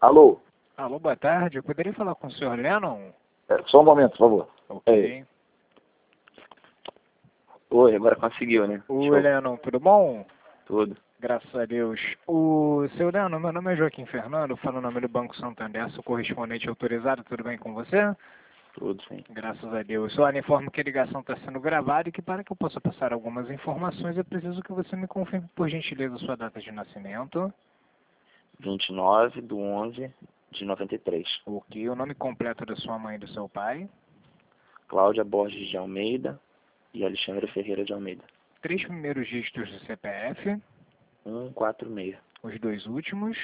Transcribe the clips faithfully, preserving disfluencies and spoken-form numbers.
Alô? Alô, boa tarde. Eu poderia falar com o senhor Lennon? É, só um momento, por favor. Ok. Oi, agora conseguiu, né? Oi, Show. Lennon, tudo bom? Tudo. Graças a Deus. O seu Lennon, meu nome é Joaquim Fernando, falo o nome do Banco Santander, sou correspondente autorizado, tudo bem com você? Tudo, sim. Graças a Deus. Só informo que a ligação está sendo gravada e que para que eu possa passar algumas informações, eu preciso que você me confirme, por gentileza, sua data de nascimento. vinte e nove de onze de noventa e três. Ok. O nome completo da sua mãe e do seu pai. Cláudia Borges de Almeida e Alexandre Ferreira de Almeida. Três primeiros dígitos do C P F. cento e quarenta e seis. Os dois últimos.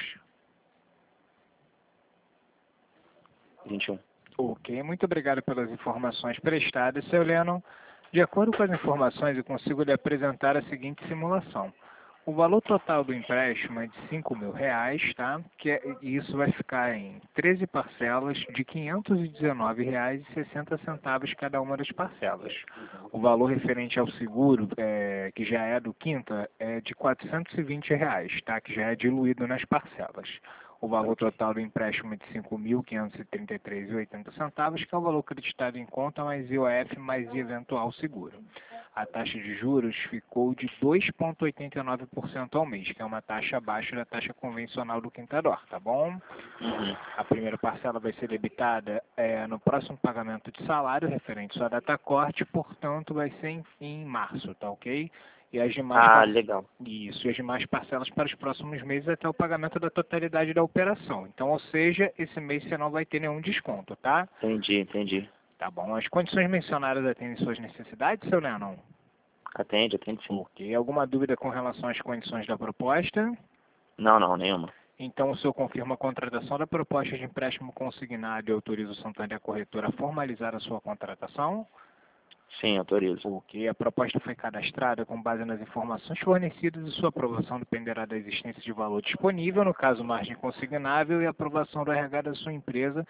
vinte e um. Ok, muito obrigado pelas informações prestadas, seu Lennon. De acordo com as informações, eu consigo lhe apresentar a seguinte simulação. O valor total do empréstimo é de cinco mil reais, tá? Que é, e isso vai ficar em treze parcelas de quinhentos e dezenove reais e sessenta centavos cada uma das parcelas. O valor referente ao seguro, é, que já é do quinta, é de quatrocentos e vinte reais, tá? Que já é diluído nas parcelas. O valor total do empréstimo é de cinco mil quinhentos e trinta e três reais e oitenta centavos, que é o valor creditado em conta mais I O F mais eventual seguro. A taxa de juros ficou de dois vírgula oitenta e nove por cento ao mês, que é uma taxa abaixo da taxa convencional do Quintador, tá bom? Uhum. A primeira parcela vai ser debitada é, no próximo pagamento de salário, referente à sua data corte, portanto vai ser em, em março, tá ok? E as demais Ah, par- legal. Isso, e as demais parcelas para os próximos meses até o pagamento da totalidade da operação. Então, ou seja, esse mês você não vai ter nenhum desconto, tá? Entendi, entendi. Tá bom. As condições mencionadas atendem suas necessidades, seu Lennon? Atende, atende sim. Ok. Alguma dúvida com relação às condições da proposta? Não, não, nenhuma. Então, o senhor confirma a contratação da proposta de empréstimo consignado e autoriza o Santander Corretora a formalizar a sua contratação? Sim, autorizo. Ok. A proposta foi cadastrada com base nas informações fornecidas e sua aprovação dependerá da existência de valor disponível, no caso margem consignável, e aprovação do R H da sua empresa,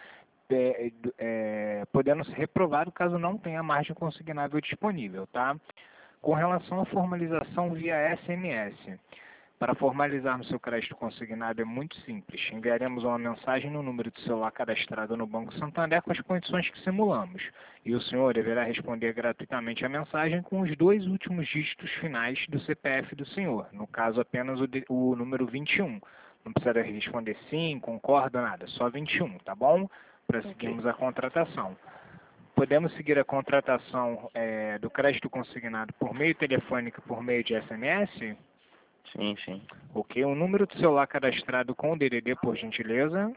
é, é, podendo ser reprovado caso não tenha margem consignável disponível, tá? Com relação à formalização via S M S, para formalizarmos seu crédito consignado é muito simples. Enviaremos uma mensagem no número de celular cadastrado no Banco Santander com as condições que simulamos. E o senhor deverá responder gratuitamente a mensagem com os dois últimos dígitos finais do C P F do senhor. No caso, apenas o, de, o número vinte e um. Não precisa responder sim, concorda, nada. Só vinte e um, tá bom? Para seguirmos a contratação. Podemos seguir a contratação é, do crédito consignado por meio telefônico e por meio de S M S? Sim, sim. Ok. O número do celular cadastrado com o D D D, por gentileza?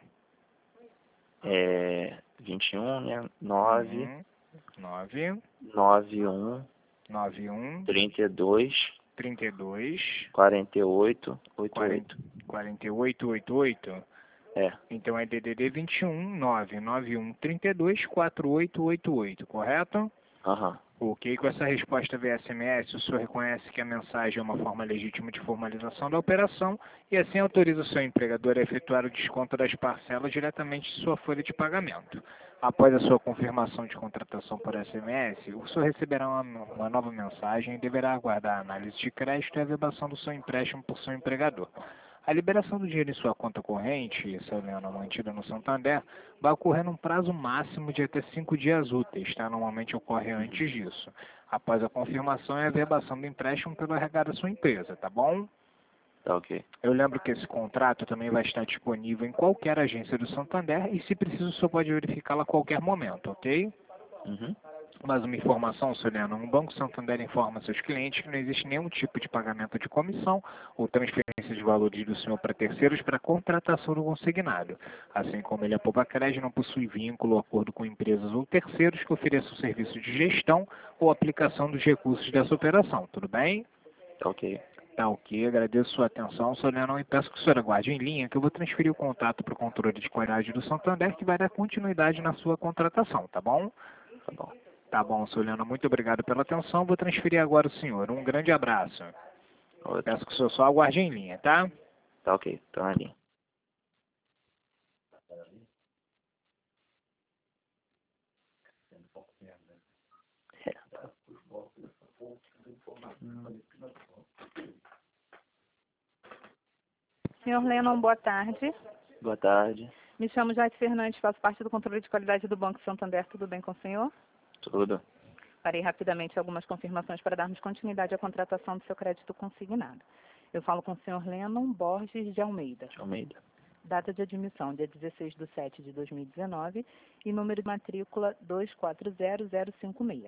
É vinte e um, né? nove, Uhum. nove, nove e um, nove um, trinta e dois, trinta e dois, quarenta e oito, oitenta e quarenta, oito. quarenta e oito, oitenta e oito. É, Então é D D D vinte e um, nove nove um, trinta e dois, quarenta e oito, oitenta e oito, correto? aham. Ok, com essa resposta via S M S, o senhor reconhece que a mensagem é uma forma legítima de formalização da operação e assim autoriza o seu empregador a efetuar o desconto das parcelas diretamente de sua folha de pagamento. Após a sua confirmação de contratação por S M S, o senhor receberá uma, uma nova mensagem e deverá aguardar a análise de crédito e a averbação do seu empréstimo por seu empregador. A liberação do dinheiro em sua conta corrente, seu Leonel, mantida no Santander, vai ocorrer num prazo máximo de até cinco dias úteis, tá? Normalmente ocorre antes disso. Após a confirmação e a averbação do empréstimo pelo R H da sua empresa, tá bom? Tá ok. Eu lembro que esse contrato também vai estar disponível em qualquer agência do Santander e, se preciso, o senhor pode verificá-la a qualquer momento, ok? Uhum. Mais uma informação, senhor Leandro. O Banco Santander informa seus clientes que não existe nenhum tipo de pagamento de comissão ou transferência de valores do senhor para terceiros para contratação do consignado. Assim como ele, a Pobacred não possui vínculo ou acordo com empresas ou terceiros que ofereçam serviço de gestão ou aplicação dos recursos dessa operação. Tudo bem? Tá ok. Tá ok, agradeço sua atenção, senhor Leandro, e peço que o senhor aguarde em linha que eu vou transferir o contato para o controle de qualidade do Santander que vai dar continuidade na sua contratação, tá bom? Tá bom. Tá bom, Soliana, muito obrigado pela atenção. Vou transferir agora o senhor. Um grande abraço. Outro. Peço que o senhor só aguarde em linha, tá? Tá ok. Tá na linha. Senhor Lennon, boa tarde. Boa tarde. Me chamo Jaite Fernandes, faço parte do controle de qualidade do Banco Santander. Tudo bem com o senhor? Tudo. Farei rapidamente algumas confirmações para darmos continuidade à contratação do seu crédito consignado. Eu falo com o senhor Lennon Borges de Almeida. De Almeida. Data de admissão, dia dezesseis de setembro de dois mil e dezenove, e número de matrícula dois quatro zero zero cinco seis.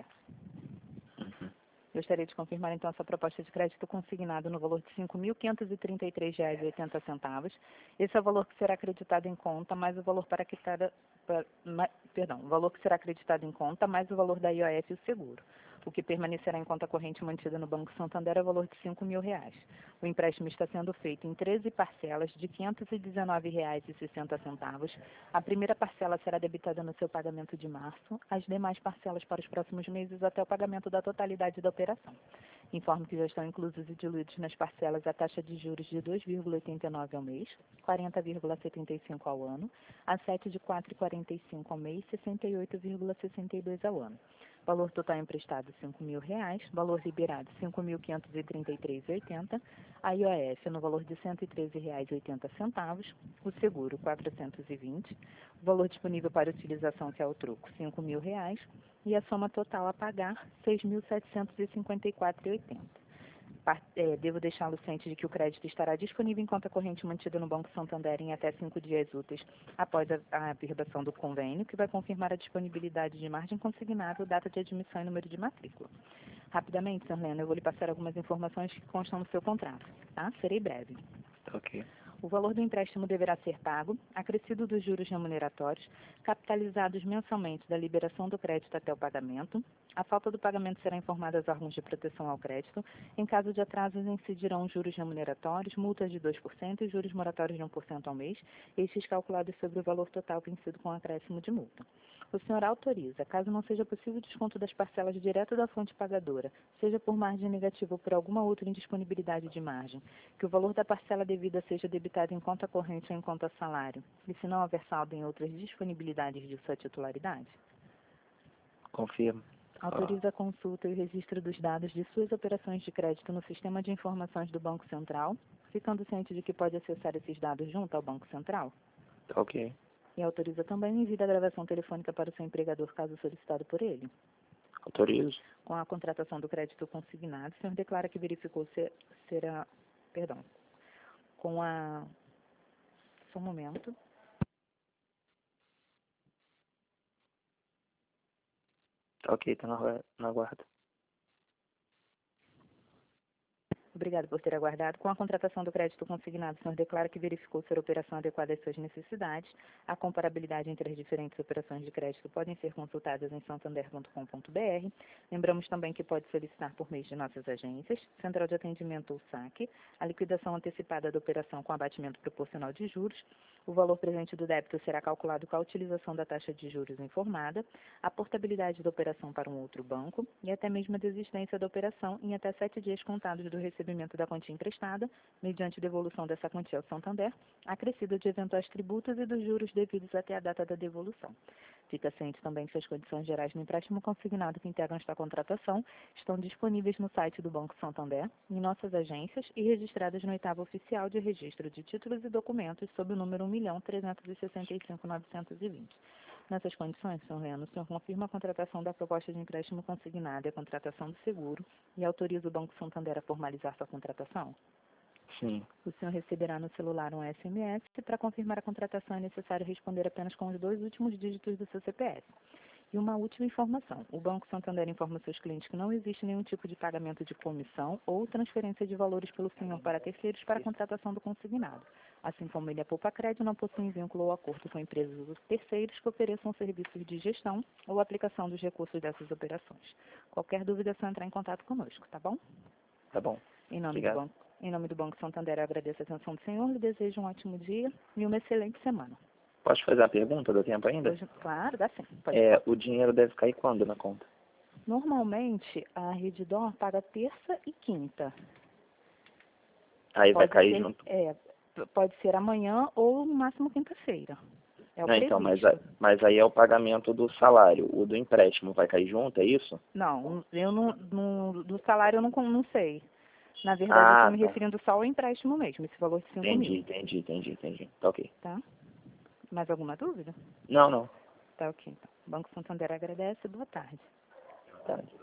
Uhum. Gostaria de confirmar, então, essa proposta de crédito consignado no valor de cinco mil quinhentos e trinta e três reais e oitenta centavos. Esse é o valor que será acreditado em conta, mais o valor para quitar, para, ma, perdão, o valor que será acreditado em conta, mais o valor da I O F e o seguro. O que permanecerá em conta corrente mantida no Banco Santander é o valor de cinco mil reais. O empréstimo está sendo feito em treze parcelas de quinhentos e dezenove reais e sessenta centavos. A primeira parcela será debitada no seu pagamento de março, as demais parcelas para os próximos meses até o pagamento da totalidade da operação. Informo que já estão inclusos e diluídos nas parcelas a taxa de juros de dois vírgula oitenta e nove ao mês, quarenta vírgula setenta e cinco ao ano, a sete de quatro vírgula quarenta e cinco ao mês, sessenta e oito vírgula sessenta e dois ao ano. Valor total emprestado cinco mil reais, valor liberado cinco mil quinhentos e trinta e três reais e oitenta centavos, a I O F no valor de cento e treze reais e oitenta centavos, o seguro quatrocentos e vinte, o valor disponível para utilização, que é o troco, cinco mil reais, e a soma total a pagar seis mil setecentos e cinquenta e quatro reais e oitenta centavos. É, devo deixá-lo ciente de que o crédito estará disponível em conta corrente mantida no Banco Santander em até cinco dias úteis após a, a averbação do convênio, que vai confirmar a disponibilidade de margem consignável, data de admissão e número de matrícula. Rapidamente, senhor Leno, eu vou lhe passar algumas informações que constam no seu contrato, tá? Serei breve. Ok. O valor do empréstimo deverá ser pago, acrescido dos juros remuneratórios, capitalizados mensalmente da liberação do crédito até o pagamento. A falta do pagamento será informada aos órgãos de proteção ao crédito. Em caso de atrasos, incidirão juros remuneratórios, multas de dois por cento e juros moratórios de um por cento ao mês, estes calculados sobre o valor total vencido com acréscimo de multa. O senhor autoriza, caso não seja possível o desconto das parcelas direto da fonte pagadora, seja por margem negativa ou por alguma outra indisponibilidade de margem, que o valor da parcela devida seja debitado em conta corrente ou em conta salário, e se não houver saldo em outras disponibilidades de sua titularidade? Confirmo. Autoriza a consulta e o registro dos dados de suas operações de crédito no Sistema de Informações do Banco Central, ficando ciente de que pode acessar esses dados junto ao Banco Central? Ok. E autoriza também o envio da gravação telefônica para o seu empregador, caso solicitado por ele? Autorizo. Com a contratação do crédito consignado, o senhor declara que verificou se será... Perdão. Com a... Só um momento. Ok, tá na, na guarda. Obrigado por ter aguardado. Com a contratação do crédito consignado, o senhor declara que verificou ser a operação adequada às suas necessidades. A comparabilidade entre as diferentes operações de crédito podem ser consultadas em santander ponto com ponto br. Lembramos também que pode solicitar por meio de nossas agências, Central de Atendimento ou saque, a liquidação antecipada da operação com abatimento proporcional de juros. O valor presente do débito será calculado com a utilização da taxa de juros informada, a portabilidade da operação para um outro banco e até mesmo a desistência da operação em até sete dias contados do recebimento da quantia emprestada, mediante devolução dessa quantia ao Santander, acrescida de eventuais tributos e dos juros devidos até a data da devolução. Fica ciente também que as condições gerais do empréstimo consignado que integram esta contratação estão disponíveis no site do Banco Santander, em nossas agências e registradas no oitavo oficial de registro de títulos e documentos sob o número um milhão trezentos e sessenta e cinco mil novecentos e vinte. Nessas condições, senhor Leno, o senhor confirma a contratação da proposta de empréstimo consignado e a contratação do seguro e autoriza o Banco Santander a formalizar sua contratação? Sim. O senhor receberá no celular um S M S e para confirmar a contratação é necessário responder apenas com os dois últimos dígitos do seu C P F. E uma última informação. O Banco Santander informa seus clientes que não existe nenhum tipo de pagamento de comissão ou transferência de valores pelo senhor para terceiros para a contratação do consignado. Assim como ele, a Poupa Crédito, não possui vínculo ou acordo com empresas ou terceiros que ofereçam serviços de gestão ou aplicação dos recursos dessas operações. Qualquer dúvida é só entrar em contato conosco, tá bom? Tá bom. Em nome Obrigado. do Banco, em nome do Banco Santander, eu agradeço a atenção do senhor, lhe desejo um ótimo dia e uma excelente semana. Posso fazer a pergunta? Dá tempo ainda? Hoje, claro, dá sim. Pode É, falar. o dinheiro deve cair quando na conta? Normalmente, a Redditor paga terça e quinta. Aí vai Pode cair ser, junto. é, p- pode ser amanhã ou no máximo quinta-feira. É o Não, então, mas, previsto. a- mas aí é o pagamento do salário. O do empréstimo vai cair junto, é isso? Não, eu não, não- do salário eu não, con- não sei. Na verdade, eu Ah, estou me tá. referindo só ao empréstimo mesmo, esse valor de cinco Entendi, mil, entendi, entendi, entendi. Tá ok. tá? Mais alguma dúvida? Não, não. Tá ok. Então. Banco Santander agradece. Boa tarde. Tá.